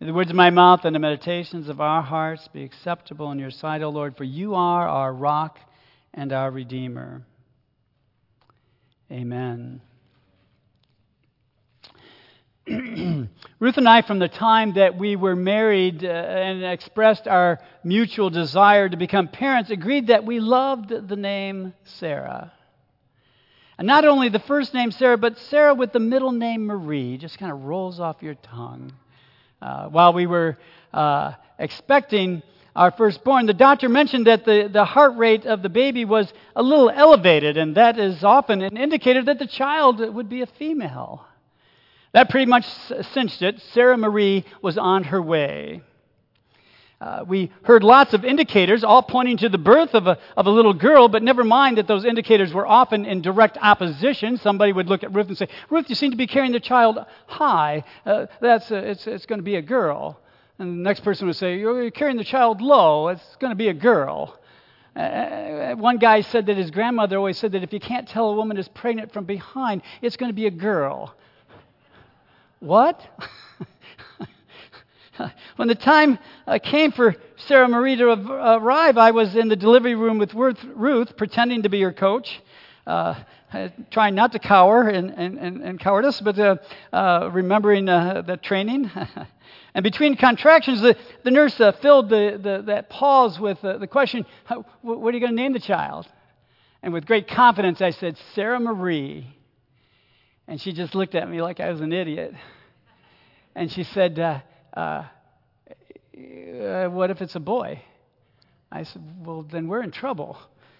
May the words of my mouth and the meditations of our hearts be acceptable in your sight, O Lord, for you are our rock and our Redeemer. Amen. Ruth and I, from the time that we were married and expressed our mutual desire to become parents, agreed that we loved the name Sarah. And not only the first name Sarah, but Sarah with the middle name Marie. Just kind of rolls off your tongue. While we were expecting our firstborn, the doctor mentioned that the heart rate of the baby was a little elevated, and that is often an indicator that the child would be a female. That pretty much cinched it. Sarah Marie was on her way. We heard lots of indicators, all pointing to the birth of a little girl, but never mind that those indicators were often in direct opposition. Somebody would look at Ruth and say, "Ruth, you seem to be carrying the child high. It's going to be a girl." And the next person would say, "You're carrying the child low. It's going to be a girl." One guy said that his grandmother always said that if you can't tell a woman is pregnant from behind, it's going to be a girl. What? When the time came for Sarah Marie to arrive, I was in the delivery room with Ruth, pretending to be her coach, trying not to cower and cowardice, but remembering the training. And between contractions, the nurse filled that pause with the question, "What are you going to name the child?" And with great confidence, I said, "Sarah Marie." And she just looked at me like I was an idiot. And she said, "What if it's a boy?" I said, "Well, then we're in trouble."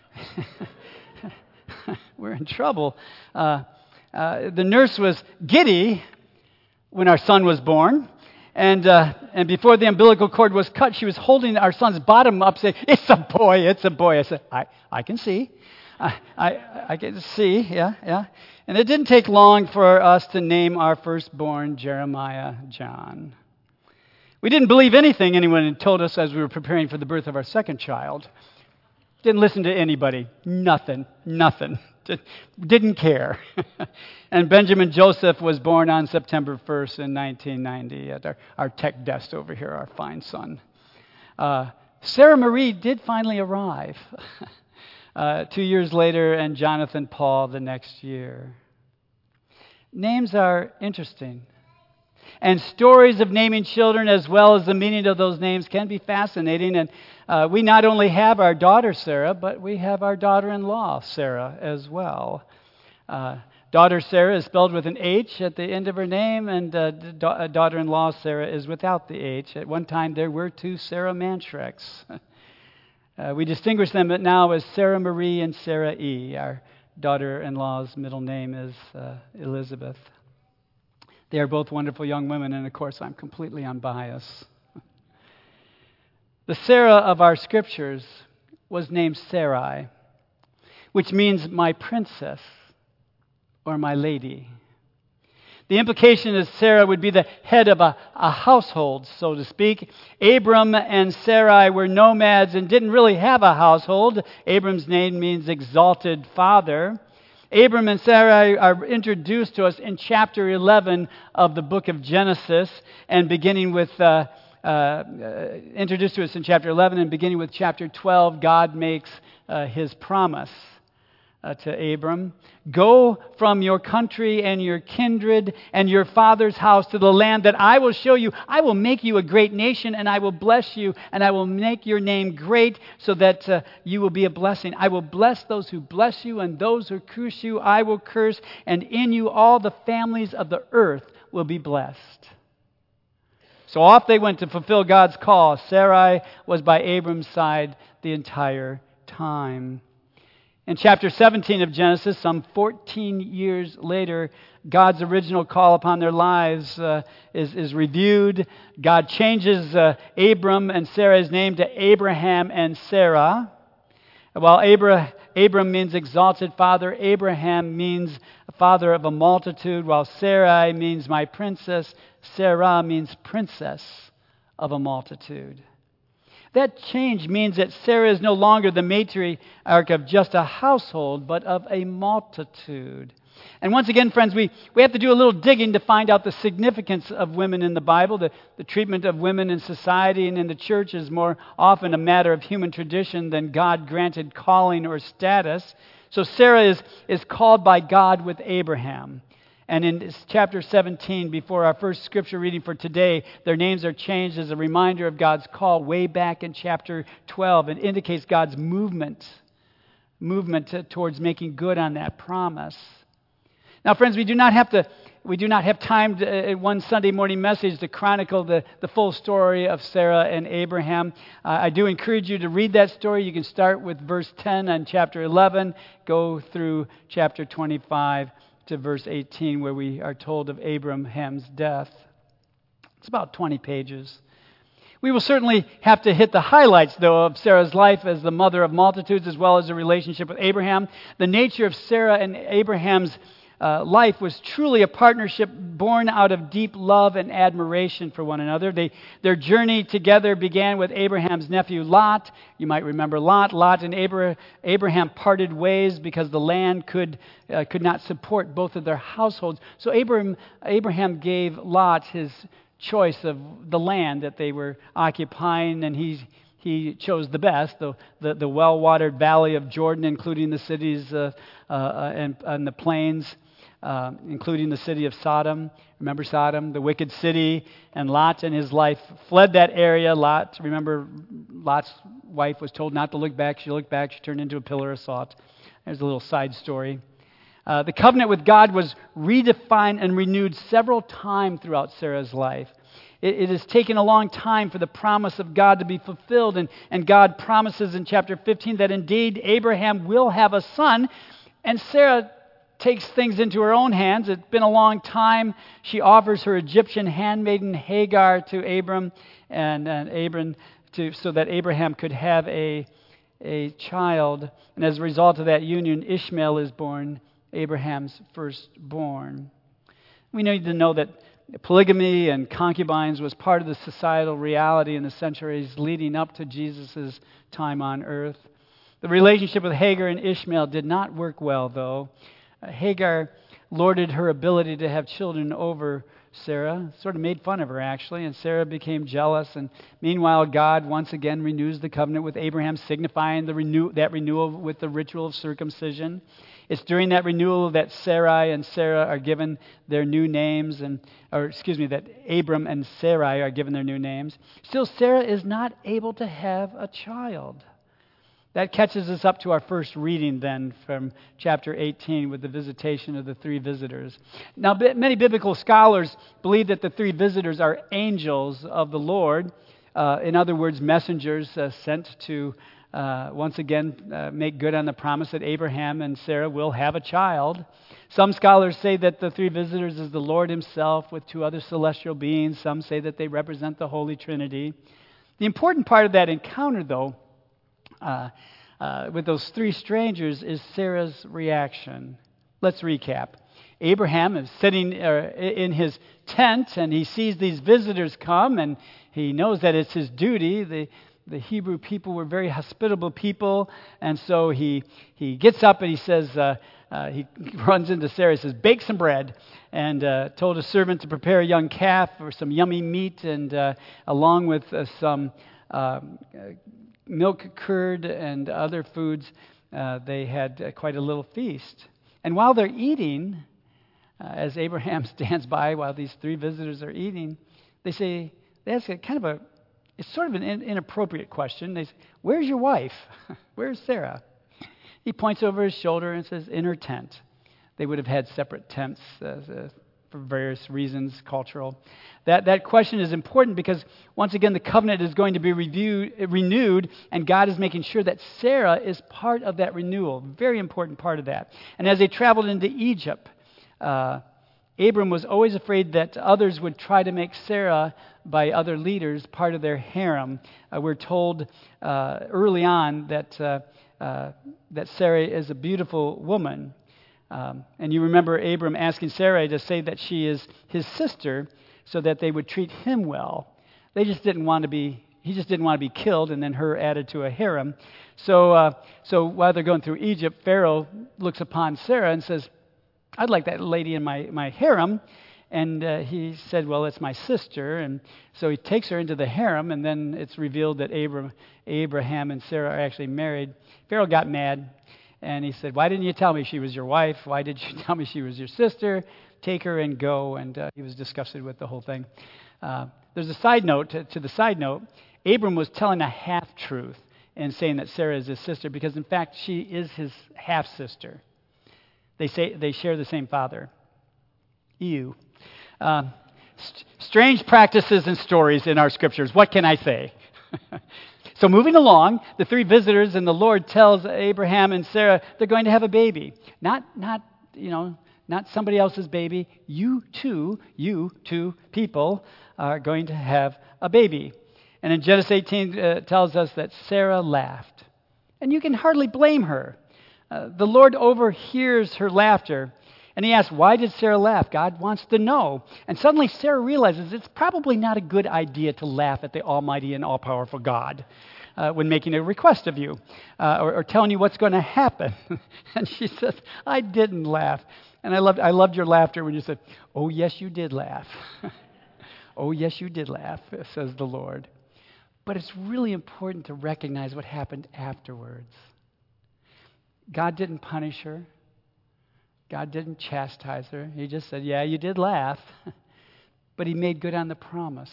We're in trouble. The nurse was giddy when our son was born. And before the umbilical cord was cut, she was holding our son's bottom up, saying, "It's a boy, it's a boy." I said, I can see. I can see, yeah. And it didn't take long for us to name our firstborn Jeremiah John. We didn't believe anything anyone had told us as we were preparing for the birth of our second child. Didn't listen to anybody. Nothing. Didn't care. And Benjamin Joseph was born on September 1st in 1990 at our tech desk over here, our fine son. Sarah Marie did finally arrive 2 years later, and Jonathan Paul the next year. Names are interesting. And stories of naming children, as well as the meaning of those names, can be fascinating. And we not only have our daughter Sarah, but we have our daughter-in-law Sarah as well. Daughter Sarah is spelled with an H at the end of her name, and daughter-in-law Sarah is without the H. At one time, there were two Sarah Manschrecks. We distinguish them now as Sarah Marie and Sarah E. Our daughter-in-law's middle name is Elizabeth. They are both wonderful young women, and of course, I'm completely unbiased. The Sarah of our scriptures was named Sarai, which means my princess or my lady. The implication is Sarah would be the head of a household, so to speak. Abram and Sarai were nomads and didn't really have a household. Abram's name means exalted father. Abram and Sarai are introduced to us in chapter 11 of the book of Genesis, and beginning with introduced to us in chapter 11 and beginning with chapter 12, God makes his promise to Abram. "Go from your country and your kindred and your father's house to the land that I will show you. I will make you a great nation, and I will bless you, and I will make your name great so that you will be a blessing. I will bless those who bless you, and those who curse you I will curse, and in you all the families of the earth will be blessed." So off they went to fulfill God's call. Sarai was by Abram's side the entire time. In chapter 17 of Genesis, some 14 years later, God's original call upon their lives is reviewed. God changes Abram and Sarah's name to Abraham and Sarah. While Abram means exalted father, Abraham means father of a multitude, while Sarai means my princess, Sarah means princess of a multitude. That change means that Sarah is no longer the matriarch of just a household, but of a multitude. And once again, friends, we have to do a little digging to find out the significance of women in the Bible. The treatment of women in society and in the church is more often a matter of human tradition than God-granted calling or status. So Sarah is called by God with Abraham. And in chapter 17, before our first scripture reading for today, their names are changed as a reminder of God's call way back in chapter 12. It indicates God's movement towards making good on that promise. Now, friends, we do not have time at one Sunday morning message to chronicle the full story of Sarah and Abraham. I do encourage you to read that story. You can start with verse 10 on chapter 11, go through chapter 25 to verse 18, where we are told of Abraham's death. It's about 20 pages. We will certainly have to hit the highlights, though, of Sarah's life as the mother of multitudes, as well as her relationship with Abraham. The nature of Sarah and Abraham's life was truly a partnership born out of deep love and admiration for one another. Their journey together began with Abraham's nephew Lot. You might remember Lot. Lot and Abraham parted ways because the land could not support both of their households. So Abraham gave Lot his choice of the land that they were occupying, and he chose the best, the well-watered valley of Jordan, including the cities and the plains, including the city of Sodom. Remember Sodom, the wicked city, and Lot and his life fled that area. Remember Lot's wife was told not to look back. She looked back. She turned into a pillar of salt. There's a little side story. The covenant with God was redefined and renewed several times throughout Sarah's life. It has taken a long time for the promise of God to be fulfilled, and God promises in chapter 15 that indeed Abraham will have a son, and Sarah takes things into her own hands. It's been a long time. She offers her Egyptian handmaiden Hagar to Abram, so that Abraham could have a child, and as a result of that union, Ishmael is born, Abraham's firstborn. We need to know that polygamy and concubines was part of the societal reality in the centuries leading up to Jesus' time on earth. The relationship with Hagar and Ishmael did not work well, though. Hagar lorded her ability to have children over Sarah, sort of made fun of her, actually, and Sarah became jealous. And meanwhile, God once again renews the covenant with Abraham, signifying that renewal with the ritual of circumcision. It's during that renewal that Sarai and Sarah are given their new names, that Abram and Sarai are given their new names. Still, Sarah is not able to have a child. That catches us up to our first reading then from chapter 18 with the visitation of the three visitors. Now, many biblical scholars believe that the three visitors are angels of the Lord. In other words, messengers sent to once again make good on the promise that Abraham and Sarah will have a child. Some scholars say that the three visitors is the Lord himself with two other celestial beings. Some say that they represent the Holy Trinity. The important part of that encounter, though, with those three strangers is Sarah's reaction. Let's recap. Abraham is sitting in his tent, and he sees these visitors come, and he knows that it's his duty. The Hebrew people were very hospitable people, and so he gets up and he says, he runs into Sarah, he says, bake some bread, and told a servant to prepare a young calf or some yummy meat, and along with some milk curd and other foods, they had quite a little feast. And while they're eating, as Abraham stands by while these three visitors are eating, they ask it's sort of an inappropriate question. They say, where's your wife? Where's Sarah? He points over his shoulder and says, in her tent. They would have had separate tents for various reasons, cultural. That question is important because, once again, the covenant is going to be renewed, and God is making sure that Sarah is part of that renewal. Very important part of that. And as they traveled into Egypt, Abram was always afraid that others would try to make Sarah, by other leaders, part of their harem. We're told early on that Sarah is a beautiful woman. And you remember Abram asking Sarai to say that she is his sister so that they would treat him well. He just didn't want to be killed and then her added to a harem. So while they're going through Egypt, Pharaoh looks upon Sarah and says, I'd like that lady in my harem. And he said, well, it's my sister. And so he takes her into the harem, and then it's revealed that Abraham and Sarah are actually married. Pharaoh got mad, and he said, why didn't you tell me she was your wife? Why did you tell me she was your sister? Take her and go. And he was disgusted with the whole thing. There's a side note to the side note. Abram was telling a half-truth and saying that Sarah is his sister because, in fact, she is his half-sister. They share the same father. Ew. Strange practices and stories in our scriptures. What can I say? So moving along, the three visitors and the Lord tells Abraham and Sarah they're going to have a baby. Not somebody else's baby. You two people are going to have a baby. And in Genesis 18 tells us that Sarah laughed. And you can hardly blame her. The Lord overhears her laughter. And he asks, why did Sarah laugh? God wants to know. And suddenly Sarah realizes it's probably not a good idea to laugh at the almighty and all-powerful God when making a request of you or telling you what's going to happen. And she says, I didn't laugh. And I loved your laughter when you said, oh, yes, you did laugh. Oh, yes, you did laugh, says the Lord. But it's really important to recognize what happened afterwards. God didn't punish her. God didn't chastise her. He just said, yeah, you did laugh. But he made good on the promise.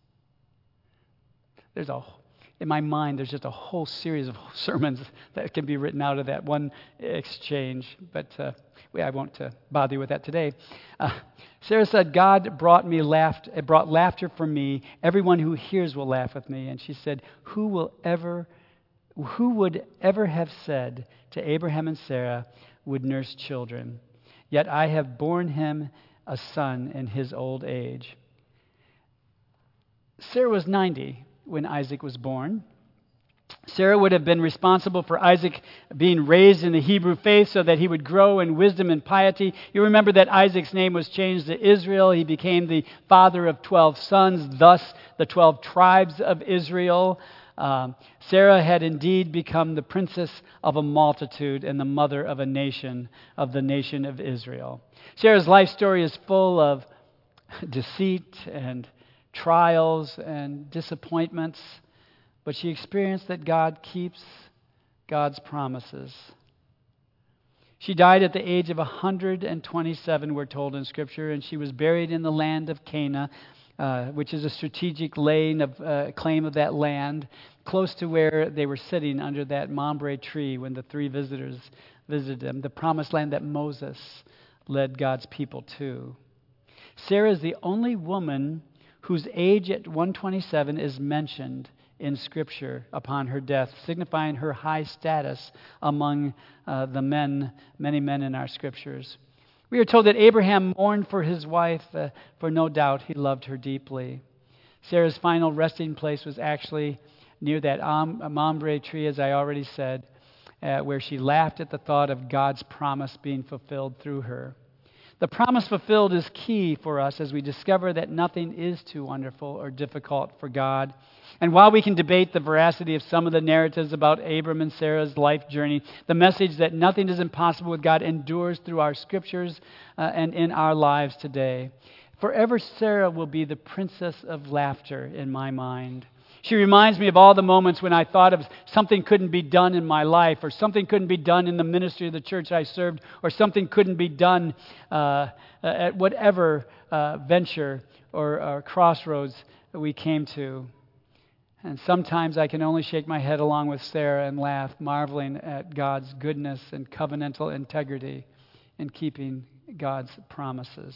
In my mind, there's just a whole series of sermons that can be written out of that one exchange. But I won't bother you with that today. Sarah said, God brought laughter for me. Everyone who hears will laugh with me. And she said, who would ever have said to Abraham and Sarah would nurse children? Yet I have borne him a son in his old age. Sarah was 90 when Isaac was born. Sarah would have been responsible for Isaac being raised in the Hebrew faith so that he would grow in wisdom and piety. You remember that Isaac's name was changed to Israel. He became the father of 12 sons, thus the 12 tribes of Israel. Sarah had indeed become the princess of a multitude and the mother of the nation of Israel. Sarah's life story is full of deceit and trials and disappointments, but she experienced that God keeps God's promises. She died at the age of 127, we're told in Scripture, and she was buried in the land of Canaan, which is a strategic claim of that land, close to where they were sitting under that Mamre tree when the three visitors visited them, the promised land that Moses led God's people to. Sarah is the only woman whose age at 127 is mentioned in Scripture upon her death, signifying her high status among many men in our Scriptures. We are told that Abraham mourned for his wife, for no doubt he loved her deeply. Sarah's final resting place was actually near that Mamre tree, as I already said, where she laughed at the thought of God's promise being fulfilled through her. The promise fulfilled is key for us as we discover that nothing is too wonderful or difficult for God. And while we can debate the veracity of some of the narratives about Abram and Sarah's life journey, the message that nothing is impossible with God endures through our Scriptures and in our lives today. Forever, Sarah will be the princess of laughter in my mind. She reminds me of all the moments when I thought of something couldn't be done in my life, or something couldn't be done in the ministry of the church I served, or something couldn't be done at whatever venture or crossroads we came to. And sometimes I can only shake my head along with Sarah and laugh, marveling at God's goodness and covenantal integrity in keeping God's promises.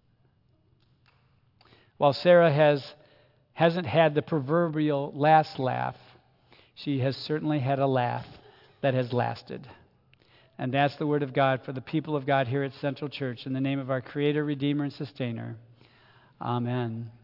While Sarah hasn't had the proverbial last laugh, she has certainly had a laugh that has lasted. And that's the word of God for the people of God here at Central Church. In the name of our Creator, Redeemer, and Sustainer. Amen.